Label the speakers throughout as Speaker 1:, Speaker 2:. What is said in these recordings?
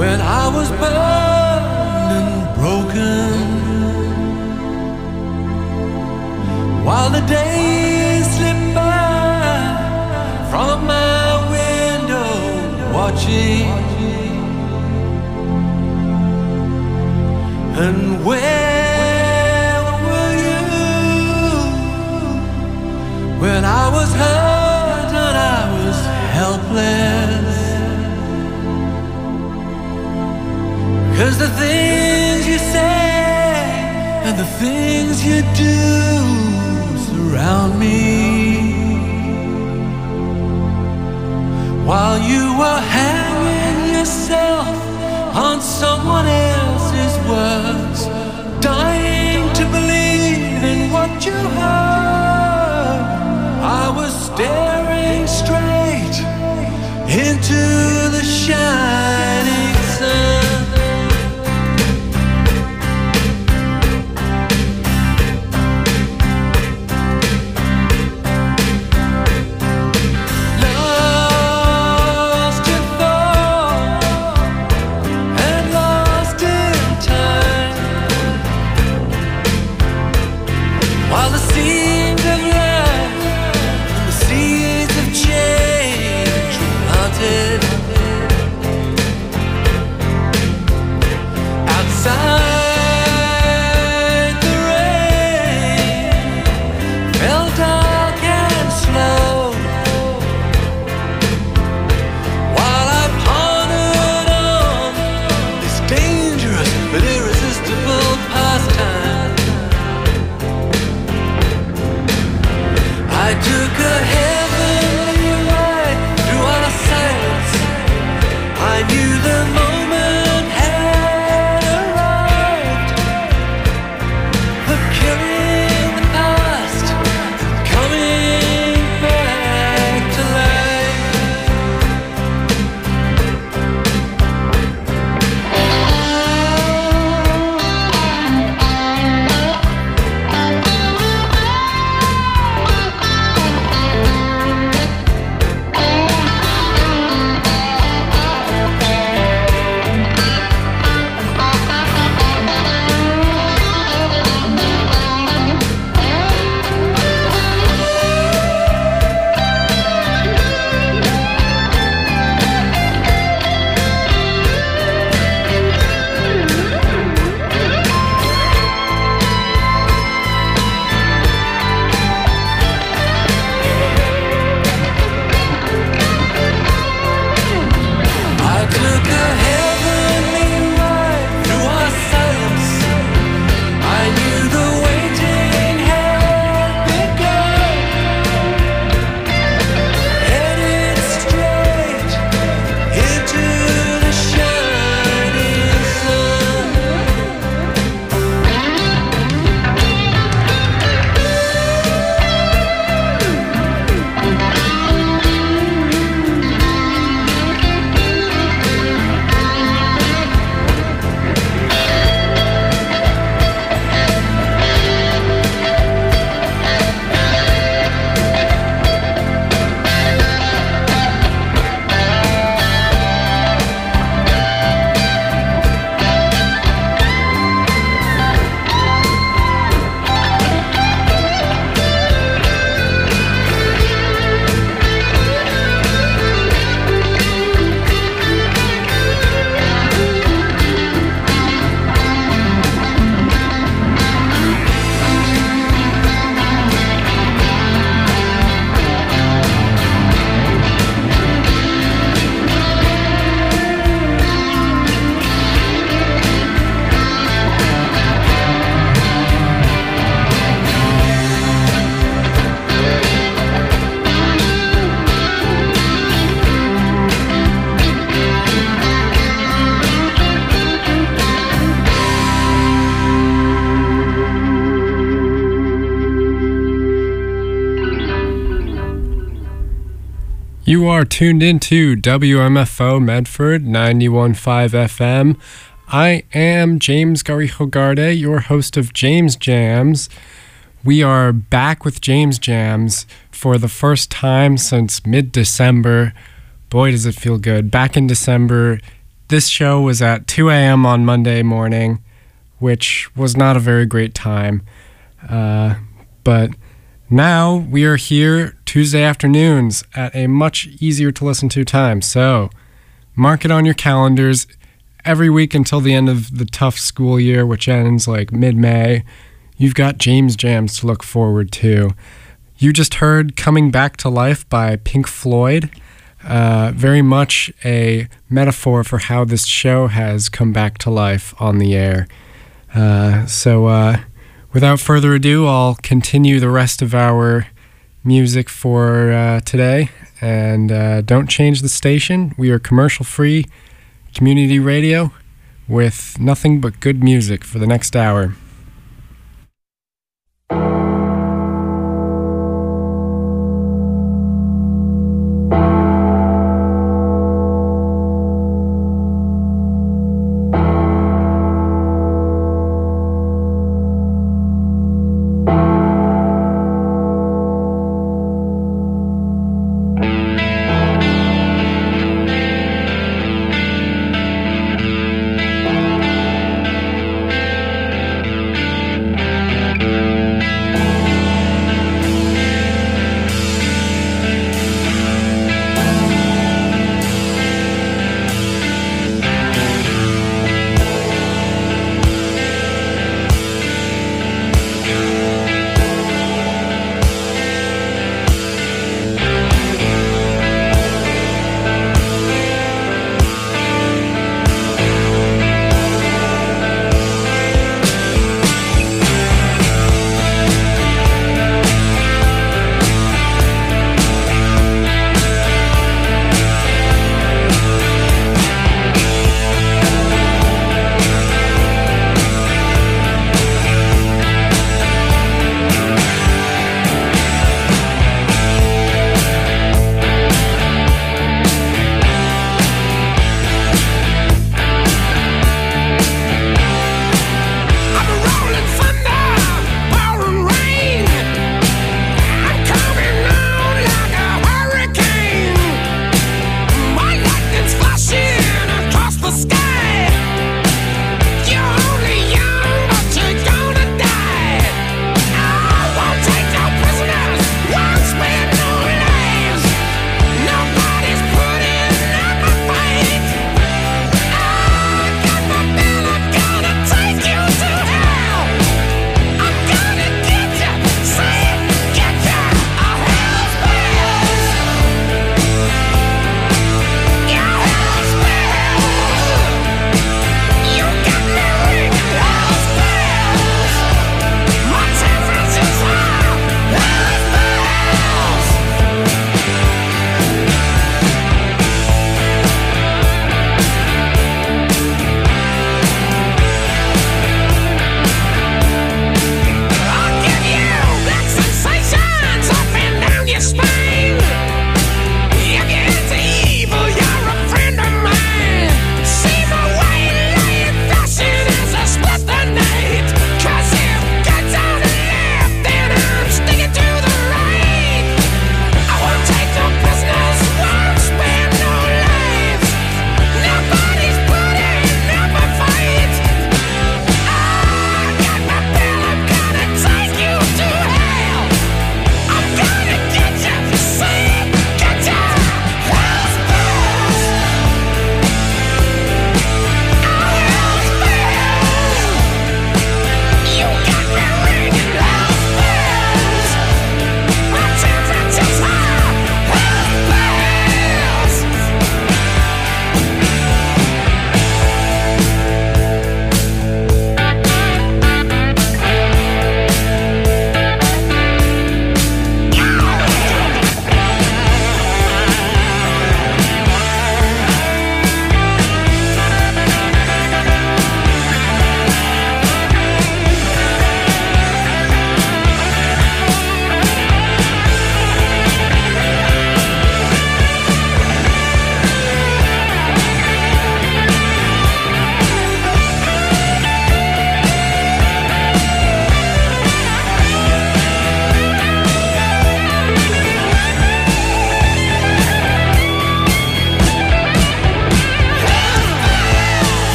Speaker 1: when I was burned and broken, while the days slip by from my window watching. And where were you when I was hurt and I was helpless? 'Cause the things you say and the things you do surround me, while you were hanging yourself on someone else's words, dying to believe in what you heard. I was staring straight into the shining sun.
Speaker 2: You are tuned into WMFO Medford 91.5 FM. I am James Garijogarde, your host of James Jams. We are back with James Jams for the first time since mid-December. Boy, does it feel good. Back in December, this show was at 2 a.m. on Monday morning, which was not a very great time. But now we are here Tuesday afternoons at a much easier to listen to time. So mark it on your calendars every week until the end of the tough school year, which ends like mid-May. You've got James Jams to look forward to. You just heard Coming Back to Life by Pink Floyd. Very much a metaphor for how this show has come back to life on the air. So without further ado, I'll continue the rest of our music for today. And don't change the station. We are commercial-free community radio with nothing but good music for the next hour.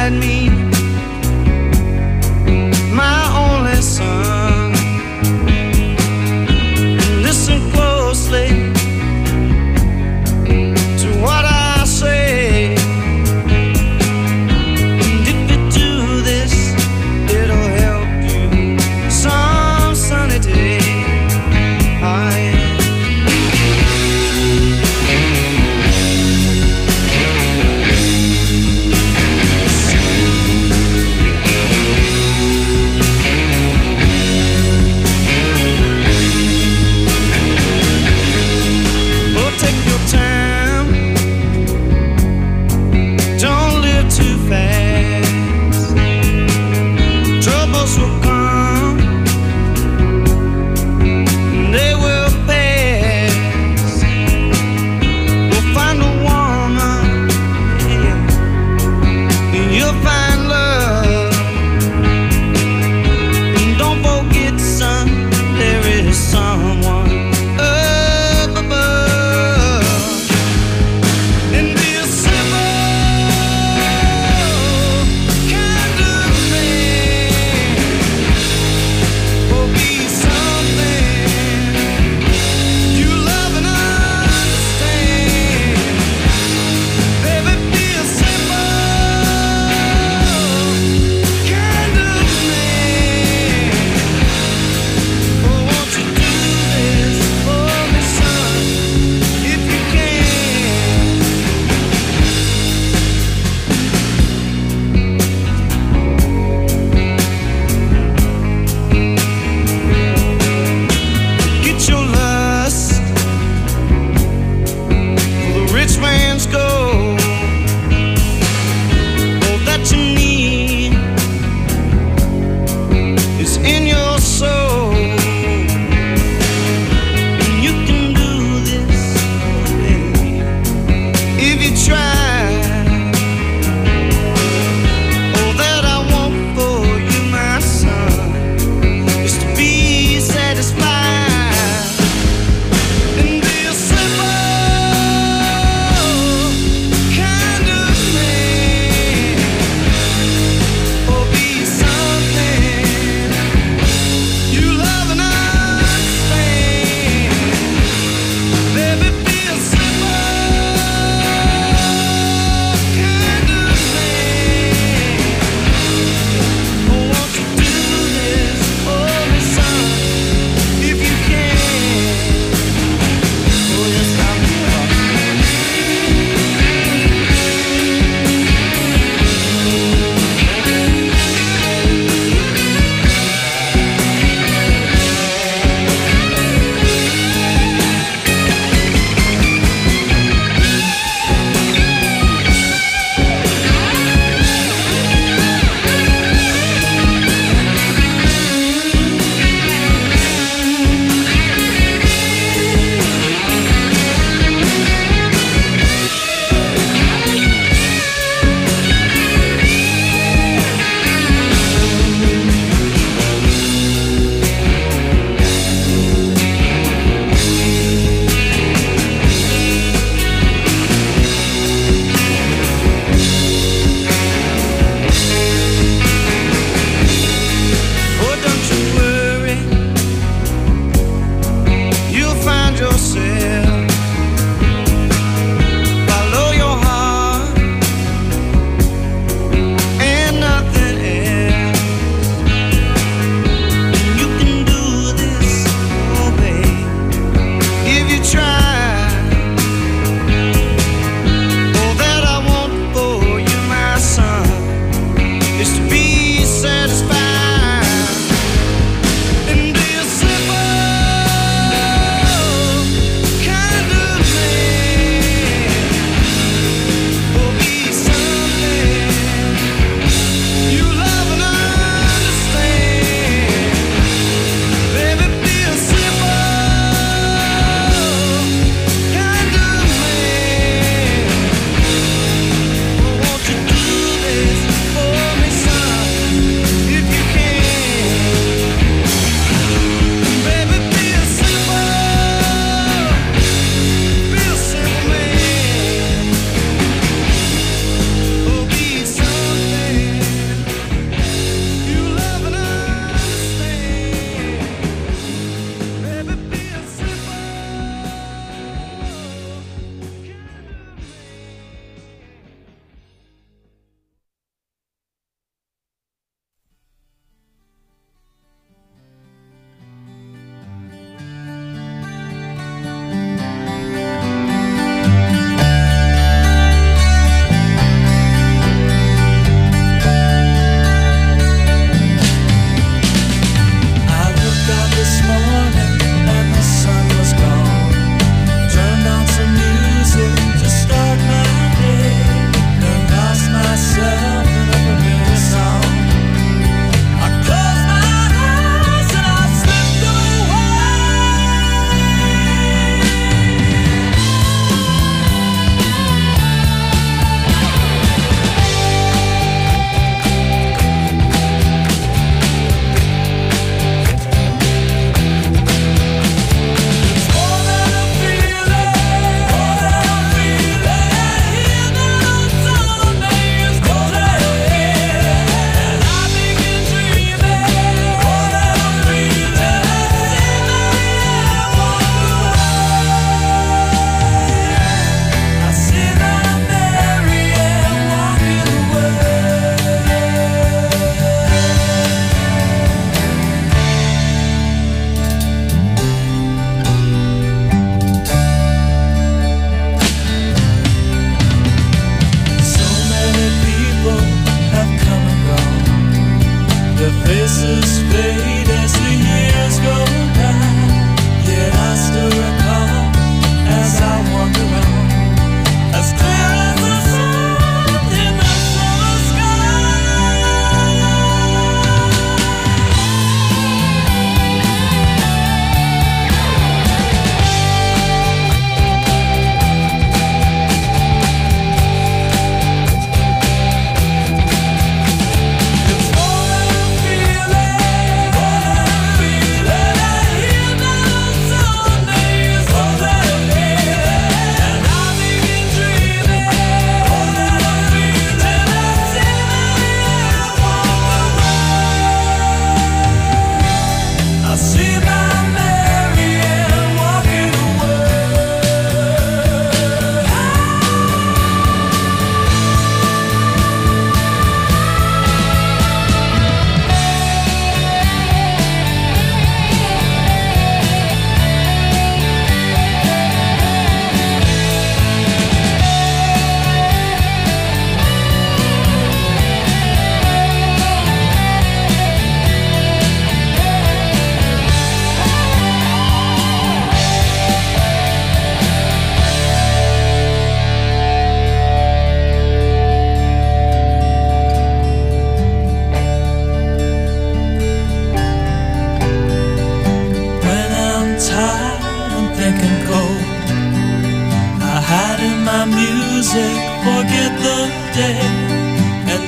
Speaker 1: beside me, my only son. Listen closely to what I say. And if you do this, it'll help you some sunny day.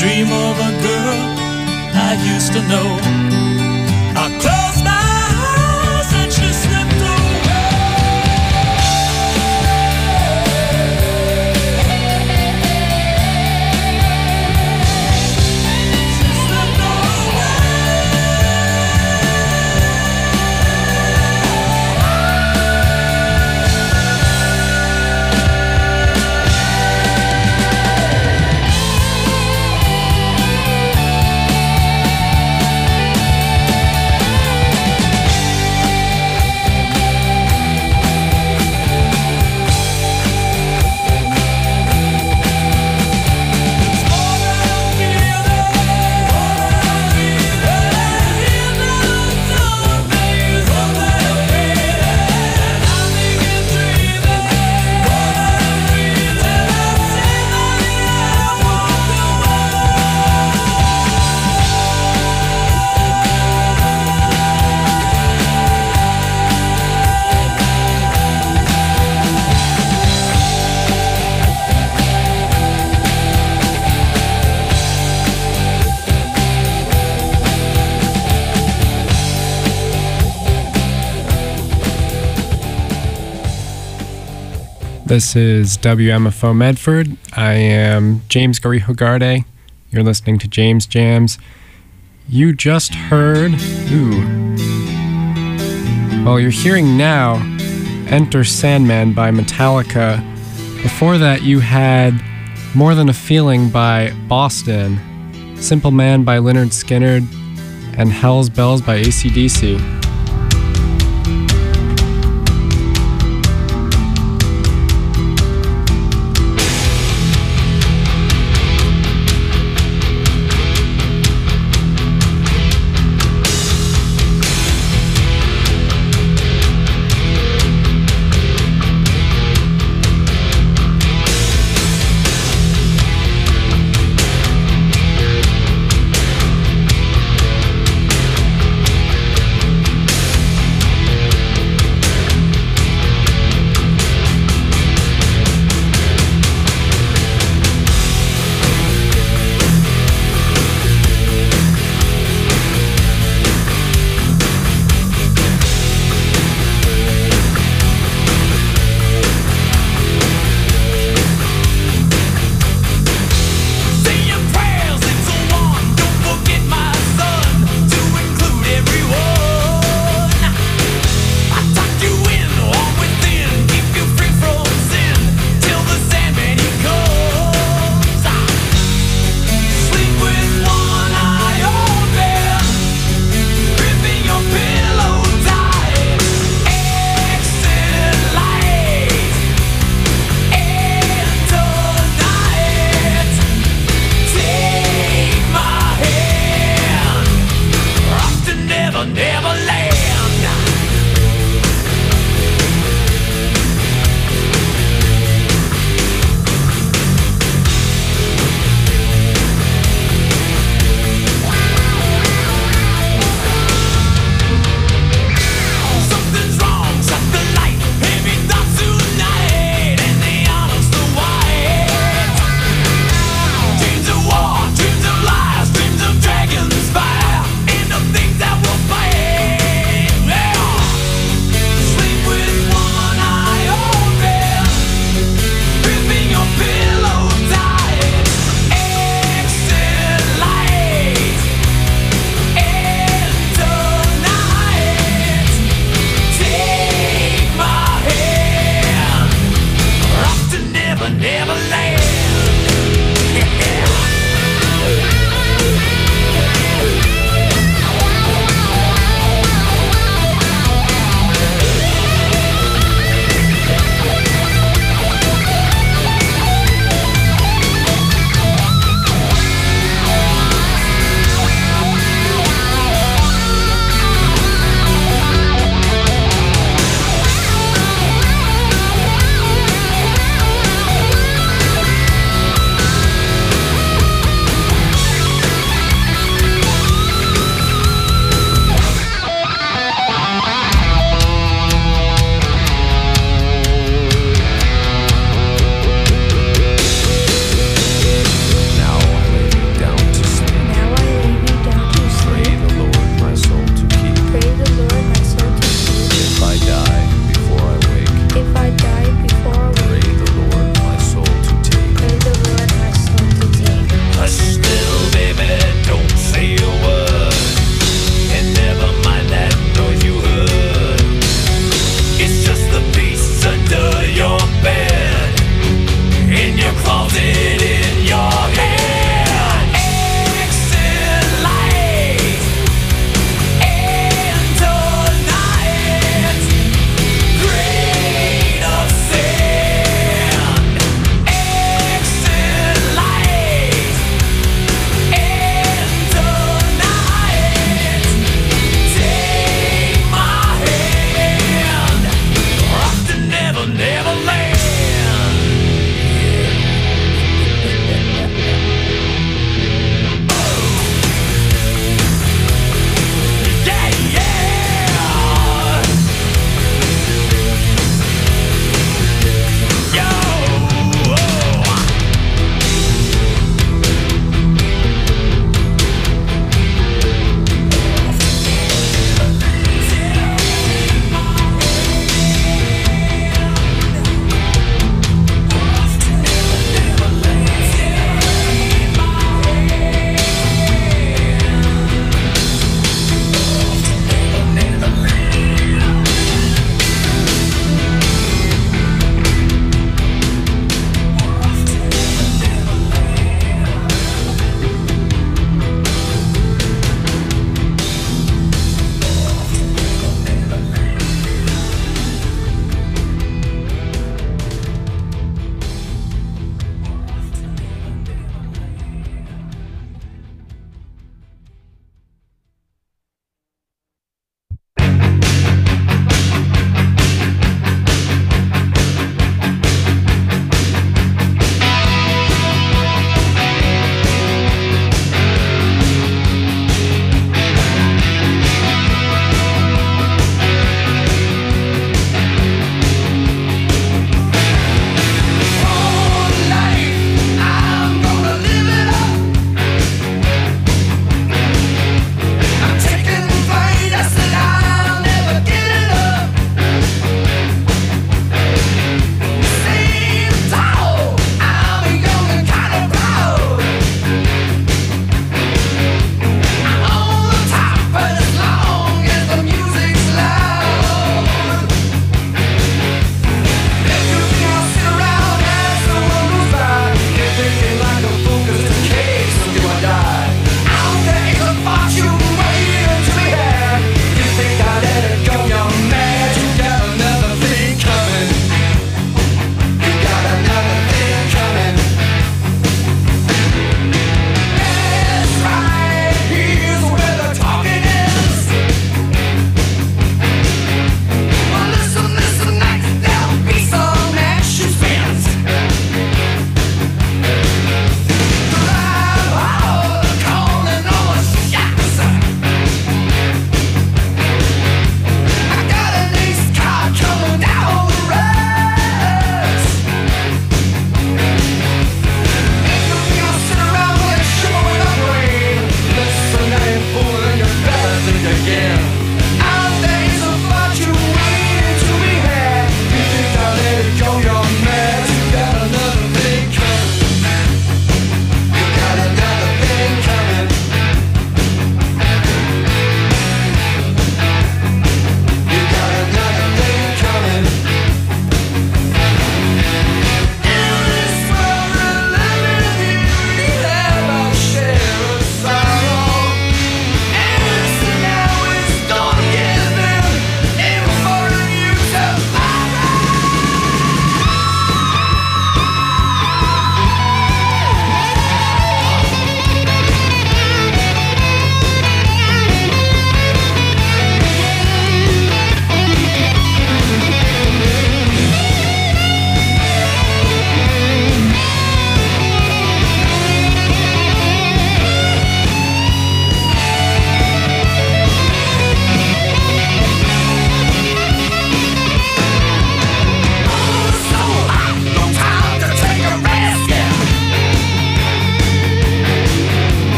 Speaker 1: dream of a girl I used to know. I closed my eyes and she slipped away. She slipped away.
Speaker 2: This is WMFO Medford. I am James Garijogarde. You're listening to James Jams. You just heard... Well, you're hearing now Enter Sandman by Metallica. Before that, you had More Than a Feeling by Boston, Simple Man by Lynyrd Skynyrd, and Hell's Bells by AC/DC.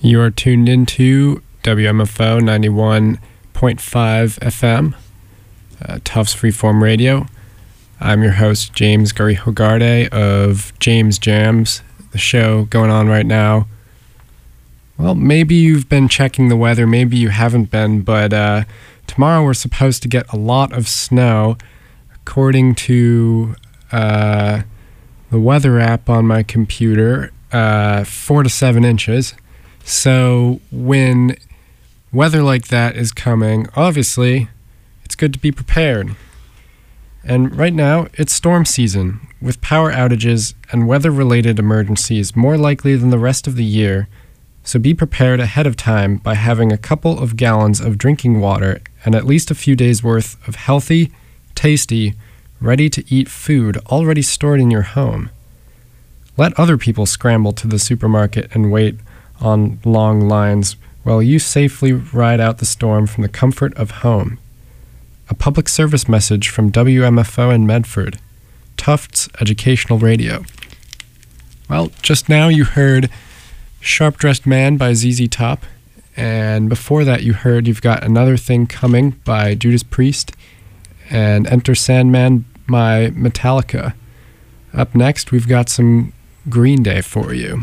Speaker 2: You are tuned into WMFO 91.5 FM, Tufts Freeform Radio. I'm your host, James Garijogarde of James Jams, the show going on right now. Well, maybe you've been checking the weather, maybe you haven't been, but tomorrow we're supposed to get a lot of snow, according to the weather app on my computer, 4 to 7 inches. So when weather like that is coming, obviously, it's good to be prepared. And right now, it's storm season, with power outages and weather-related emergencies more likely than the rest of the year, so be prepared ahead of time by having a couple of gallons of drinking water and at least a few days' worth of healthy, tasty, ready-to-eat food already stored in your home. Let other people scramble to the supermarket and wait on long lines while you safely ride out the storm from the comfort of home. A public service message from WMFO in Medford, Tufts Educational Radio. Well, just now you heard Sharp Dressed Man by ZZ Top, and before that you heard You've Got Another Thing Coming by Judas Priest, and Enter Sandman by Metallica. Up next, we've got some Green Day for you.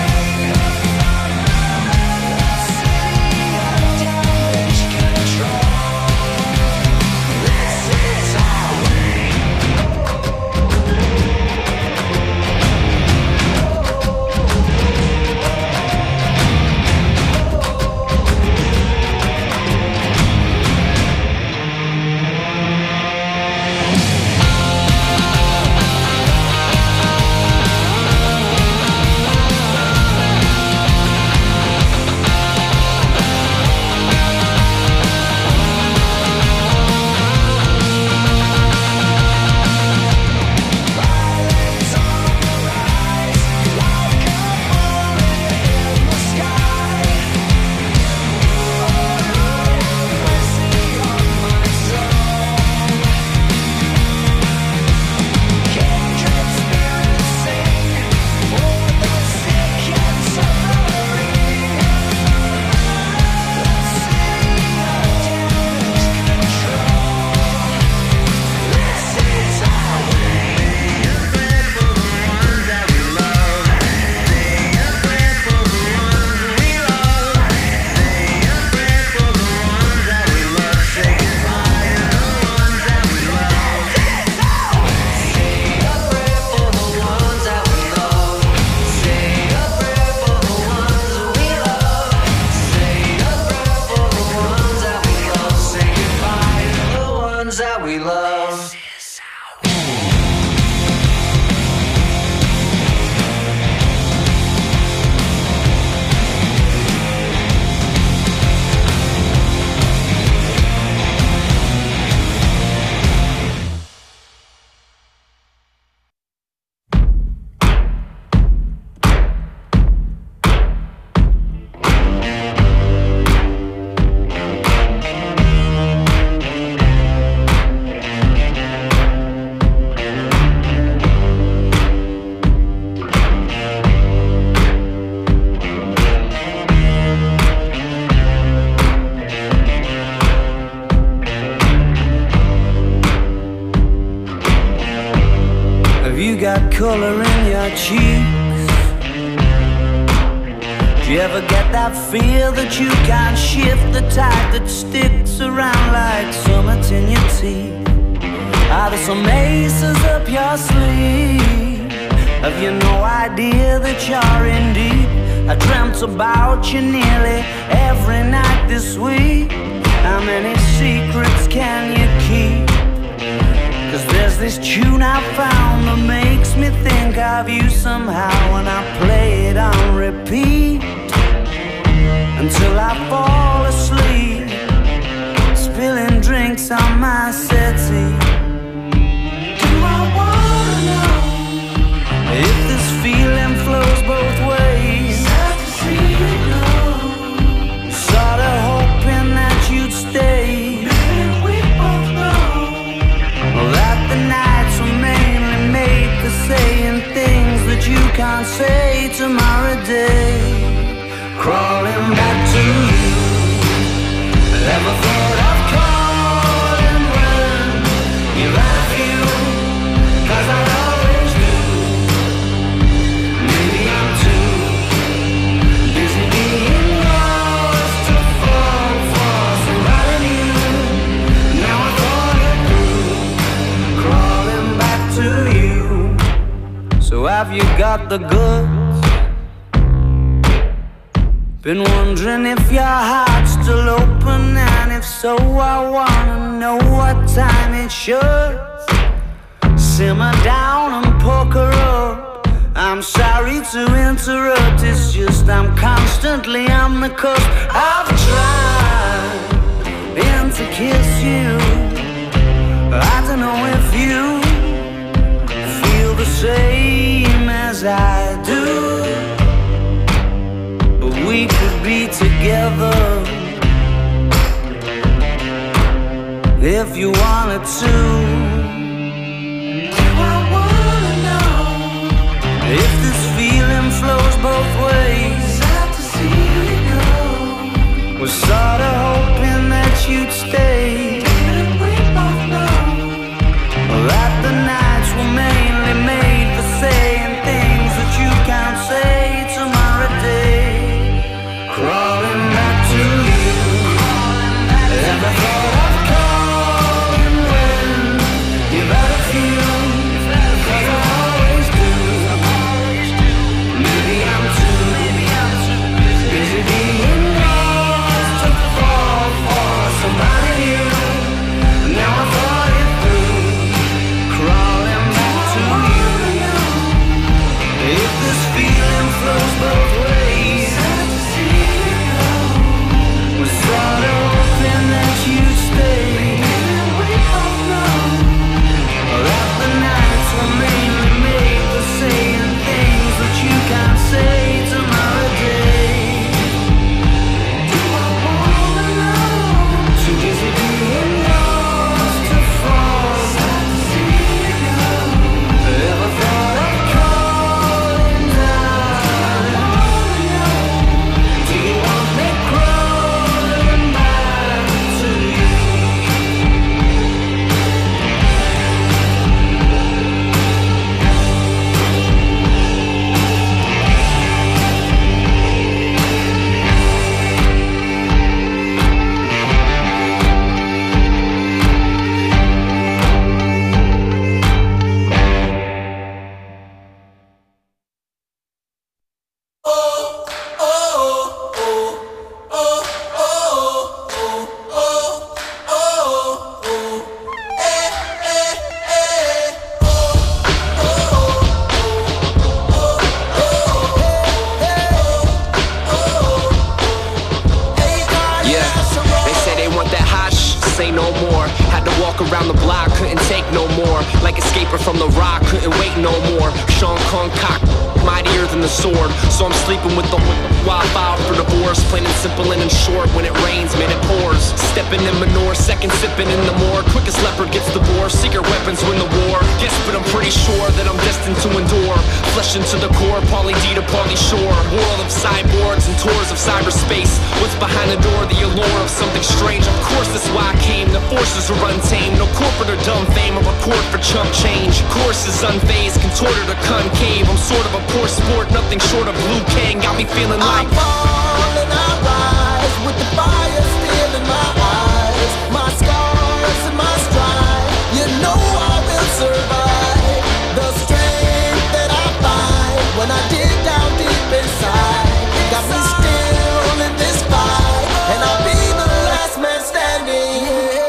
Speaker 3: Control. Have you got color in your cheeks? Do you ever get that feel that you can't shift, the type that sticks around like summits in your teeth? Are there some aces up your sleeve? Have you no idea that you're in deep? I dreamt about you nearly every night this week. How many secrets can you keep? 'Cause there's this tune I found that makes me think of you somehow, and I play it on repeat until I fall asleep, spilling drinks on my settee. Do I wanna know if this feeling flows both ways? Sad to see you go. Sorta hoping that you'd stay. Maybe we both know that the nights were mainly made for saying things that you can't say tomorrow day. Crawling back to you. Never thought of calling when you've had a few, 'cause I always do. Maybe I'm too busy being lost to fall for somebody new. Now I thought it through, crawling back to you. So have you got the goods? Been wondering if your heart's still open, and if so, I wanna know what time it should. Simmer down and poker up. I'm sorry to interrupt, it's just I'm constantly on the cusp. I've tried and to kiss you. I don't know if you feel the same as I do. We could be together if you wanted to. Do I wanna know if this feeling flows both ways? Sad to see you go. Was sorta hoping that you'd stay. Didn't we both know that the nights were mainly made for saying things that you can't say tomorrow day? Crawling back to you. Never thought of calling when you've had a few, 'cause I always do. Maybe I'm too busy being lost to fall for somebody new. Now I thought it through, crawling back to you. If this feeling flows both ways, sorta hoping that you'd stay. We both know that the nights were mainly made for saying things that you can't say tomorrow day. Do I wanna know? Too busy being lost to fall. Sad to see you go. Ever thought of calling down? Do you want me crawling back to you?
Speaker 4: Say no more. Had to walk around the block, couldn't take no more. Like escaping from the rock, couldn't wait no more. Sean Kong cock, mightier than the sword. So I'm sleeping with the while I filed for divorce. Plain and simple and in short. When it rains, man, it pours. Stepping in manure, second sipping in the more. Quickest leopard gets the boar. Secret weapons win the war. Yes, but I'm pretty sure that I'm destined to endure. Flesh into the core, Pauly D to Pauly Shore. World of cyborgs and tours of cyberspace. What's behind the door? The allure of something strange. Of course, that's why I came. The forces are untamed. No corporate corporate or dumb fame, or record for chump change. Courses unfazed, contorted or concave. I'm sort of a poor sport, nothing short of Liu Kang. Got me feeling like
Speaker 3: I fall and I rise with the fire still in my eyes. My scars and my stride, you know I will survive. The strength that I find when I dig down deep inside got me still in this fight, and I'll be the last man standing.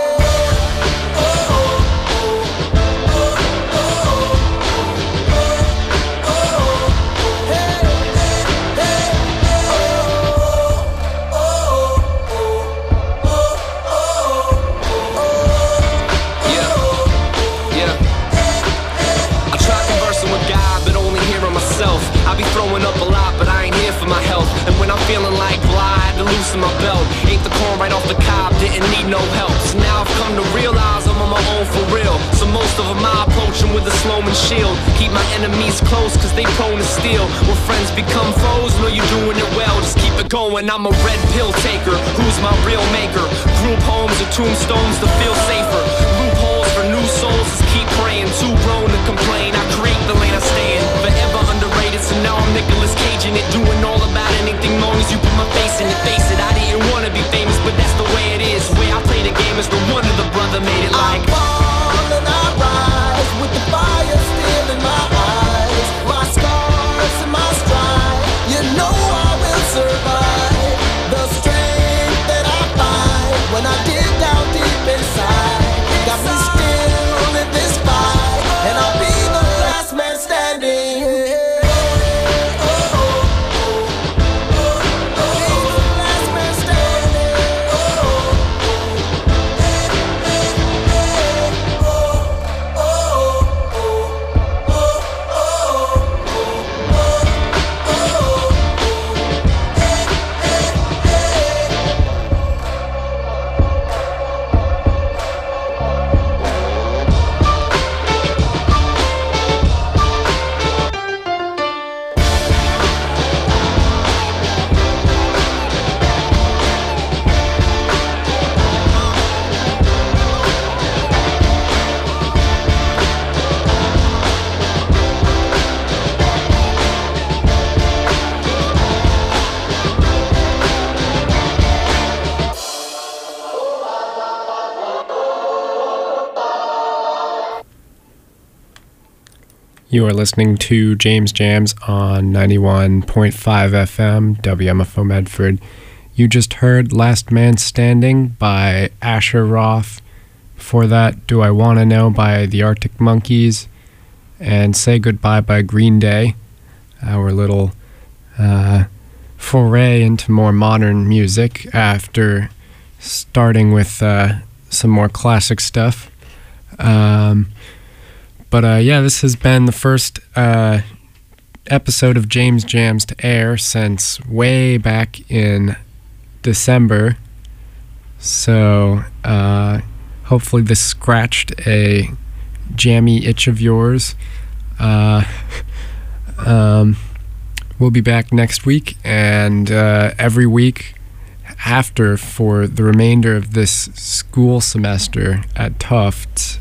Speaker 4: I be throwing up a lot, but I ain't here for my health. And when I'm feeling like blah, I had to loosen my belt. Ate the corn right off the cob, didn't need no help. So now I've come to realize I'm on my own for real. So most of them I approach them with a Sloman shield. Keep my enemies close, cause they prone to steal. When friends become foes, know you're doing it well. Just keep it going, I'm a red pill taker. Who's my real maker? Group homes or tombstones to feel safer. Loopholes for new souls, just keep praying. Too grown to complain, I create the lane I stay in. Forever underrated, so now I'm Nicolas Cage in it. Doing all about anything long as you put my face in it. Face it, I didn't wanna be famous, but that's the way it is. The way I play the game is the wonder the brother made it like.
Speaker 3: I fall and I rise with the fire still in my eyes. My scars and my stride, you know I will survive. The strength that I find when I dig down deep inside got me still in this fight, and I'll be the last man standing.
Speaker 2: You are listening to James Jams on 91.5 FM, WMFO Medford. You just heard Last Man Standing by Asher Roth. Before that, Do I Wanna Know by the Arctic Monkeys. And Say Goodbye by Green Day. Our little foray into more modern music after starting with some more classic stuff. But yeah, this has been the first episode of James Jams to air since way back in December. So hopefully this scratched a jammy itch of yours. We'll be back next week and every week after for the remainder of this school semester at Tufts.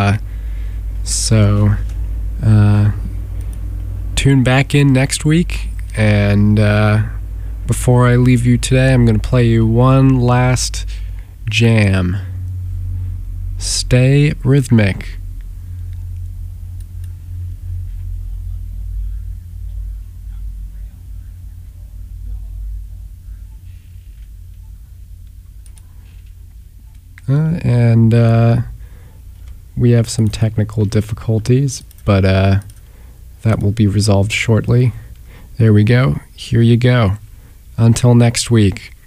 Speaker 2: So tune back in next week, and before I leave you today, I'm going to play you one last jam. Stay Rhythmic. And we have some technical difficulties, but that will be resolved shortly. There we go. Here you go. Until next week.